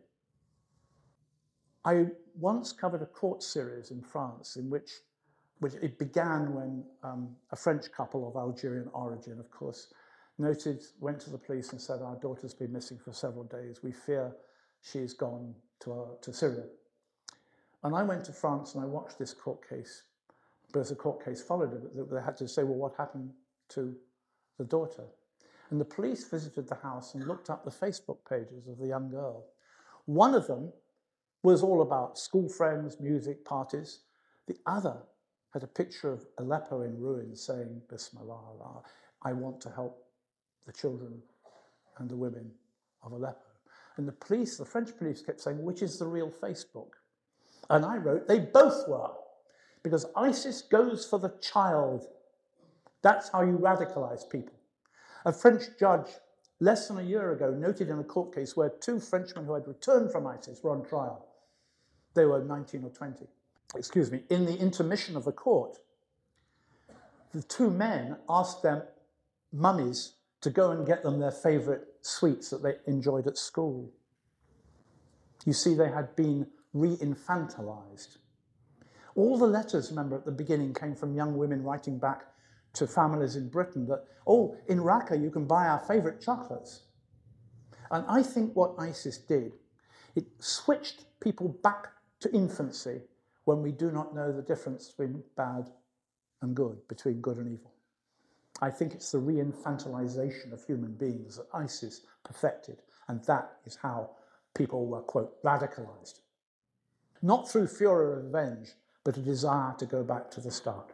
I once covered a court series in France in which, which it began when um, a French couple of Algerian origin, of course, noted, went to the police and said, our daughter's been missing for several days. We fear she's gone to, uh, to Syria. And I went to France and I watched this court case. But as the court case followed it, they had to say, well, what happened to the daughter? And the police visited the house and looked up the Facebook pages of the young girl. One of them was all about school friends, music, parties. The other had a picture of Aleppo in ruins saying, Bismillah, Allah, I want to help the children and the women of Aleppo. And the police, the French police kept saying, which is the real Facebook? And I wrote, they both were, because ISIS goes for the child. That's how you radicalize people. A French judge, less than a year ago, noted in a court case where two Frenchmen who had returned from ISIS were on trial. They were nineteen or twenty. Excuse me. In the intermission of the court, the two men asked their mummies to go and get them their favorite sweets that they enjoyed at school. You see, they had been re-infantilized. All the letters, remember, at the beginning came from young women writing back to families in Britain that, oh, in Raqqa you can buy our favorite chocolates. And I think what ISIS did, it switched people back to infancy when we do not know the difference between bad and good, between good and evil. I think it's the re-infantilization of human beings that ISIS perfected, and that is how people were, quote, radicalized. Not through fury or revenge, but a desire to go back to the start.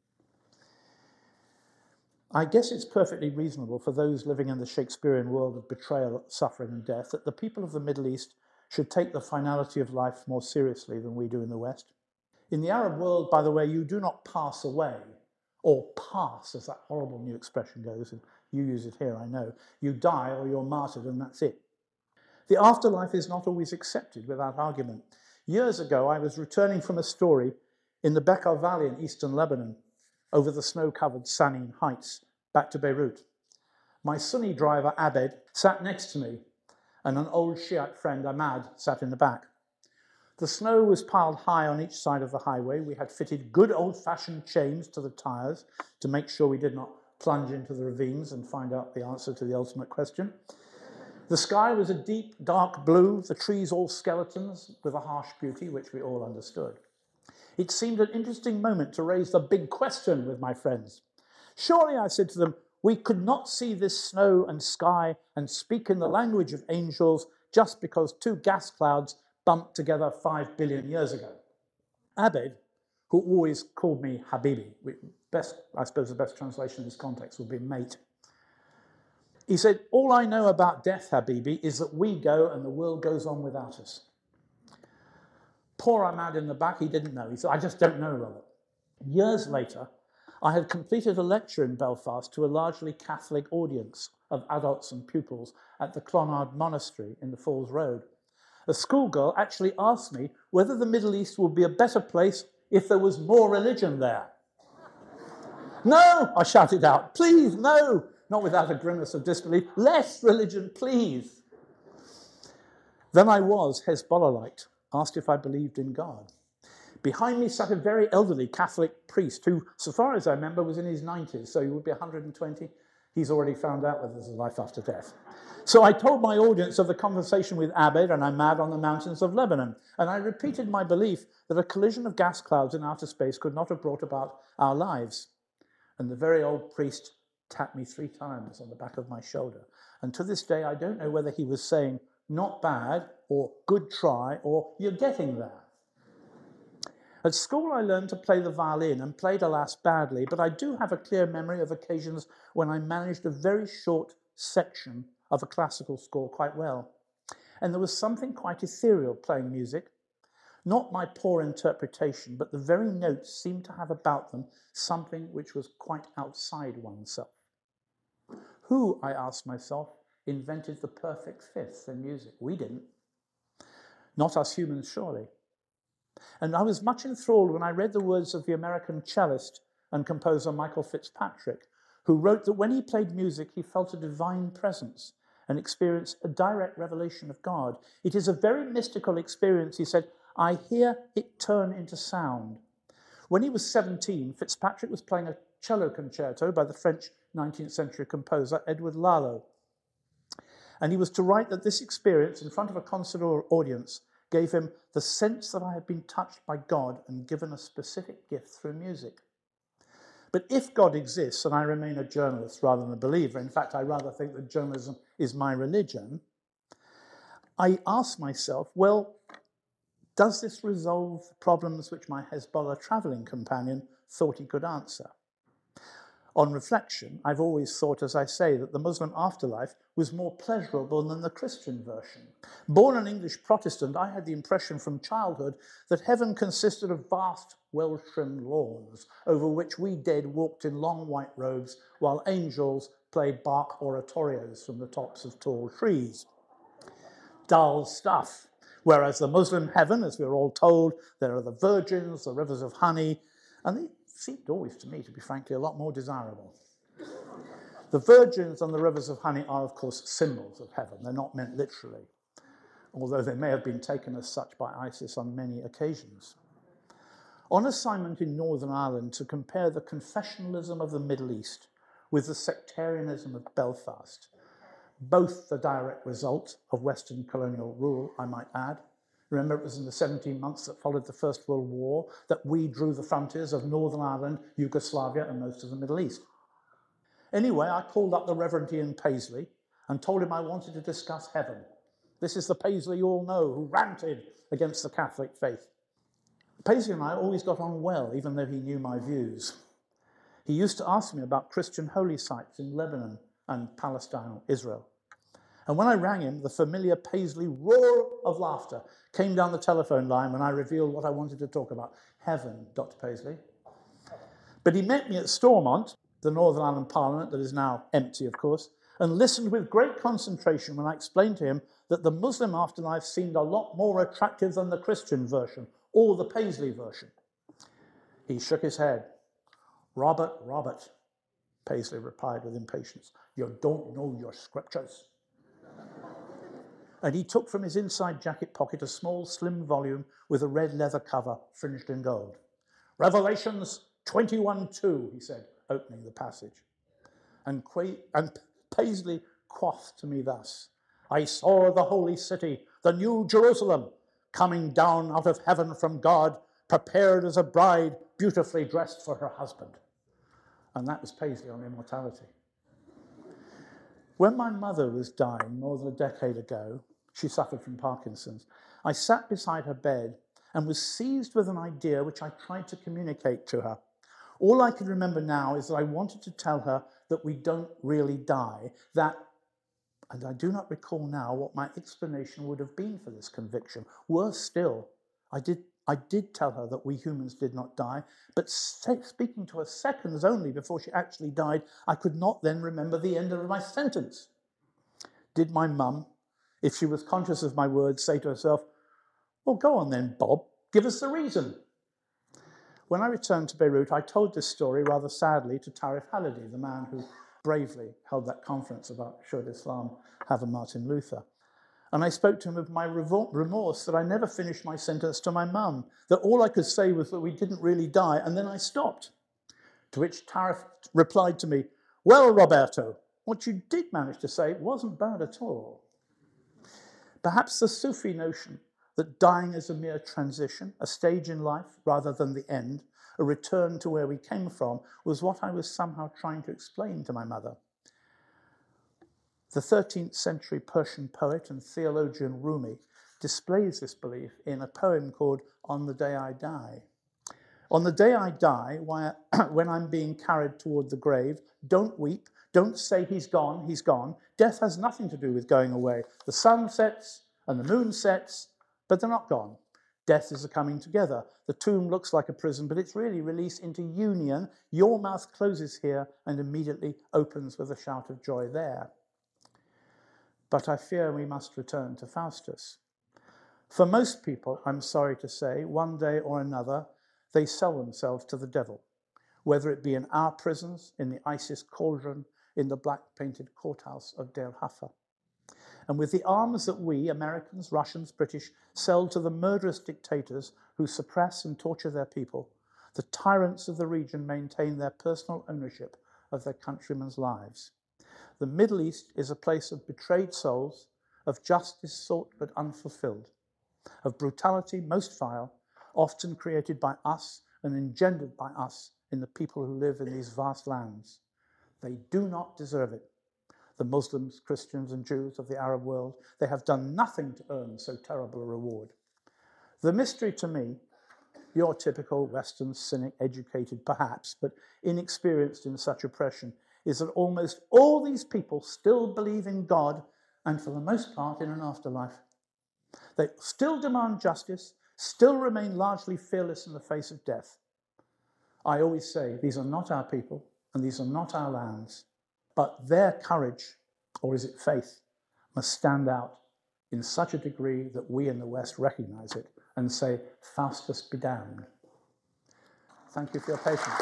I guess it's perfectly reasonable for those living in the Shakespearean world of betrayal, suffering, and death that the people of the Middle East should take the finality of life more seriously than we do in the West. In the Arab world, by the way, you do not pass away, or pass, as that horrible new expression goes, and you use it here, I know. You die or you're martyred, and that's it. The afterlife is not always accepted without argument. Years ago, I was returning from a story in the Bekaa Valley in eastern Lebanon, over the snow-covered Sanin Heights, back to Beirut. My Sunni driver, Abed, sat next to me, and an old Shiite friend, Ahmad, sat in the back. The snow was piled high on each side of the highway. We had fitted good old-fashioned chains to the tyres to make sure we did not plunge into the ravines and find out the answer to the ultimate question. The sky was a deep, dark blue, the trees all skeletons with a harsh beauty, which we all understood. It seemed an interesting moment to raise the big question with my friends. Surely, I said to them, we could not see this snow and sky and speak in the language of angels just because two gas clouds bumped together five billion years ago. Abed, who always called me Habibi, best, I suppose the best translation in this context would be mate. He said, all I know about death, Habibi, is that we go and the world goes on without us. Poor Ahmad in the back, he didn't know. He said, I just don't know, Robert. Years later, I had completed a lecture in Belfast to a largely Catholic audience of adults and pupils at the Clonard Monastery in the Falls Road. A schoolgirl actually asked me whether the Middle East would be a better place if there was more religion there. No, I shouted out, please, no, not without a grimace of disbelief, less religion, please. Then I was Hezbollahite, asked if I believed in God. Behind me sat a very elderly Catholic priest who, so far as I remember, was in his nineties, so he would be one hundred twenty. He's already found out whether there's a life after death. So I told my audience of the conversation with Abed and Ahmad on the mountains of Lebanon, and I repeated my belief that a collision of gas clouds in outer space could not have brought about our lives. And the very old priest tapped me three times on the back of my shoulder. And to this day, I don't know whether he was saying, not bad, or good try, or you're getting there. At school, I learned to play the violin and played, alas, badly, but I do have a clear memory of occasions when I managed a very short section of a classical score quite well. And there was something quite ethereal playing music. Not my poor interpretation, but the very notes seemed to have about them something which was quite outside oneself. Who, I asked myself, invented the perfect fifth in music? We didn't. Not us humans, surely. And I was much enthralled when I read the words of the American cellist and composer Michael Fitzpatrick, who wrote that when he played music, he felt a divine presence and experienced a direct revelation of God. It is a very mystical experience, he said. I hear it turn into sound. When he was seventeen, Fitzpatrick was playing a cello concerto by the French nineteenth century composer Edward Lalo. And he was to write that this experience in front of a concert audience gave him the sense that I had been touched by God and given a specific gift through music. But if God exists, and I remain a journalist rather than a believer, in fact, I rather think that journalism is my religion, I ask myself, well, does this resolve the problems which my Hezbollah travelling companion thought he could answer? On reflection, I've always thought, as I say, that the Muslim afterlife was more pleasurable than the Christian version. Born an English Protestant, I had the impression from childhood that heaven consisted of vast, well-trimmed lawns over which we dead walked in long white robes while angels played Bach oratorios from the tops of tall trees. Dull stuff. Whereas the Muslim heaven, as we're all told, there are the virgins, the rivers of honey, and they seemed always to me to be, frankly, a lot more desirable. The virgins and the rivers of honey are, of course, symbols of heaven. They're not meant literally, although they may have been taken as such by ISIS on many occasions. On assignment in Northern Ireland to compare the confessionalism of the Middle East with the sectarianism of Belfast, both the direct result of Western colonial rule, I might add. Remember, it was in the seventeen months that followed the First World War that we drew the frontiers of Northern Ireland, Yugoslavia, and most of the Middle East. Anyway, I called up the Reverend Ian Paisley and told him I wanted to discuss heaven. This is the Paisley you all know who ranted against the Catholic faith. Paisley and I always got on well, even though he knew my views. He used to ask me about Christian holy sites in Lebanon and Palestine or Israel. And when I rang him, the familiar Paisley roar of laughter came down the telephone line when I revealed what I wanted to talk about. Heaven, Doctor Paisley. But he met me at Stormont, the Northern Ireland Parliament that is now empty, of course, and listened with great concentration when I explained to him that the Muslim afterlife seemed a lot more attractive than the Christian version or the Paisley version. He shook his head. "Robert, Robert," Paisley replied with impatience, "you don't know your scriptures." And he took from his inside jacket pocket a small, slim volume with a red leather cover fringed in gold. "Revelations twenty-one two, he said, opening the passage. And, Qu- and Paisley quoth to me thus, "I saw the holy city, the new Jerusalem, coming down out of heaven from God, prepared as a bride beautifully dressed for her husband." And that was Paisley on immortality. When my mother was dying more than a decade ago, she suffered from Parkinson's, I sat beside her bed and was seized with an idea which I tried to communicate to her. All I can remember now is that I wanted to tell her that we don't really die, that, and I do not recall now what my explanation would have been for this conviction. Worse still, I did I did tell her that we humans did not die, but speaking to her seconds only before she actually died, I could not then remember the end of my sentence. Did my mum, if she was conscious of my words, say to herself, "Well, go on then, Bob, give us the reason"? When I returned to Beirut, I told this story rather sadly to Tarif Halidi, the man who bravely held that conference about should Islam have a Martin Luther. And I spoke to him of my remorse that I never finished my sentence to my mum, that all I could say was that we didn't really die, and then I stopped. To which Tarif replied to me, "Well, Roberto, what you did manage to say wasn't bad at all." Perhaps the Sufi notion that dying is a mere transition, a stage in life rather than the end, a return to where we came from, was what I was somehow trying to explain to my mother. The thirteenth century Persian poet and theologian Rumi displays this belief in a poem called On the Day I Die. On the day I die, when I'm being carried toward the grave, don't weep, don't say he's gone, he's gone. Death has nothing to do with going away. The sun sets and the moon sets, but they're not gone. Death is a coming together. The tomb looks like a prison, but it's really release into union. Your mouth closes here and immediately opens with a shout of joy there. But I fear we must return to Faustus. For most people, I'm sorry to say, one day or another, they sell themselves to the devil, whether it be in our prisons, in the ISIS cauldron, in the black-painted courthouse of Deir Hafa. And with the arms that we, Americans, Russians, British, sell to the murderous dictators who suppress and torture their people, the tyrants of the region maintain their personal ownership of their countrymen's lives. The Middle East is a place of betrayed souls, of justice sought but unfulfilled, of brutality most vile, often created by us and engendered by us in the people who live in these vast lands. They do not deserve it. The Muslims, Christians, and Jews of the Arab world, they have done nothing to earn so terrible a reward. The mystery to me, your typical Western cynic, educated perhaps, but inexperienced in such oppression, is that almost all these people still believe in God and for the most part in an afterlife. They still demand justice, still remain largely fearless in the face of death. I always say these are not our people and these are not our lands, but their courage, or is it faith, must stand out in such a degree that we in the West recognize it and say, Faustus be damned. Thank you for your patience.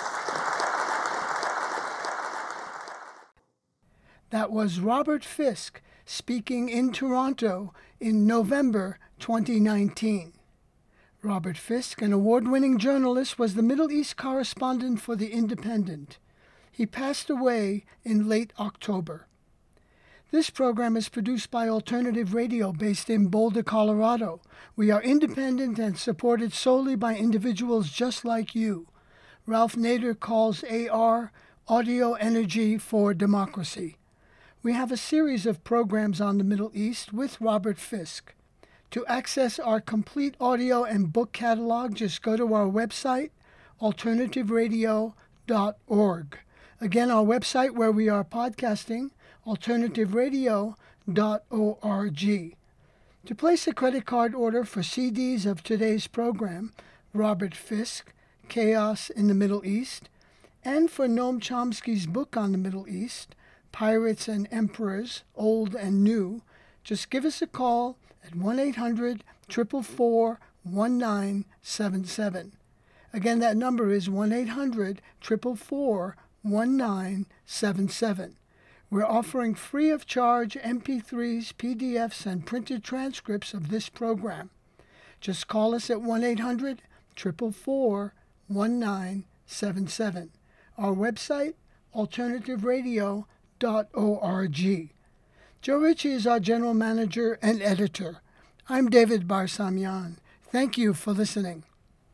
That was Robert Fisk speaking in Toronto in November twenty nineteen. Robert Fisk, an award-winning journalist, was the Middle East correspondent for The Independent. He passed away in late October. This program is produced by Alternative Radio based in Boulder, Colorado. We are independent and supported solely by individuals just like you. Ralph Nader calls A R Audio Energy for Democracy. We have a series of programs on the Middle East with Robert Fisk. To access our complete audio and book catalog, just go to our website, alternative radio dot org. Again, our website where we are podcasting, alternative radio dot org. To place a credit card order for C Ds of today's program, Robert Fisk, Chaos in the Middle East, and for Noam Chomsky's book on the Middle East, Pirates and Emperors, Old and New, just give us a call at one eight hundred, four four four, one nine seven seven. Again, that number is one eight hundred, four four four, one nine seven seven. We're offering free of charge M P threes, P D Fs, and printed transcripts of this program. Just call us at one eight hundred, four four four, one nine seven seven. Our website, alternative radio dot org. Joe Ritchie is our general manager and editor. I'm David Barsamian. Thank you for listening.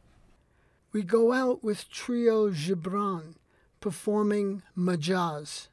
We go out with Trio Gibran performing Majaz.